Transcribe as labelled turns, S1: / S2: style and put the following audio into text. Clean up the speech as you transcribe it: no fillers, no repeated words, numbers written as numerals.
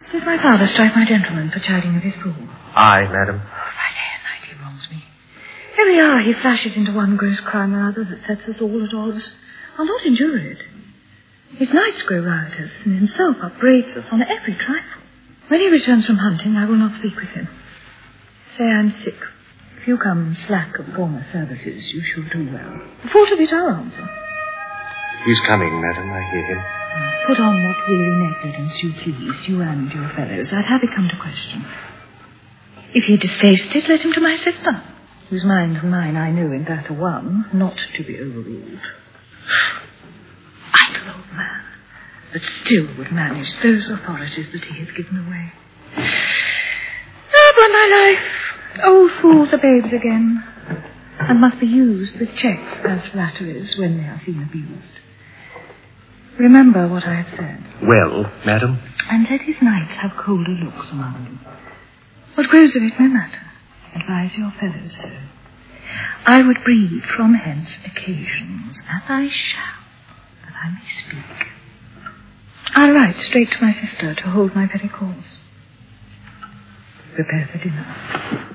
S1: Did my father strike my gentleman for chiding of his fool?
S2: Aye, madam.
S1: Oh, by day and night he wrongs me. Every hour he flashes into one gross crime or other that sets us all at odds. I'll not endure it. His nights grow riotous, and himself upbraids us on every trifle. When he returns from hunting, I will not speak with him. Say I'm sick. If you come slack of former services, you shall do well. The fault of it I'll answer.
S2: He's coming, madam. I hear him.
S1: Put on what weary negligence you please, you and your fellows. I'd have it come to question. If he distaste it, let him to my sister, whose minds and mine I know in that are one, not to be overruled. Idle old man, but still would manage those authorities that he has given away. Upon my life, old fools are babes again, and must be used with checks as flatteries when they are seen abused. Remember what I have said.
S2: Well, madam?
S1: And let his knights have colder looks among them. What grows of it no matter. Advise your fellows so. I would breed from hence occasions, and I shall, that I may speak. I'll write straight to my sister to hold my very course. Prepare for dinner.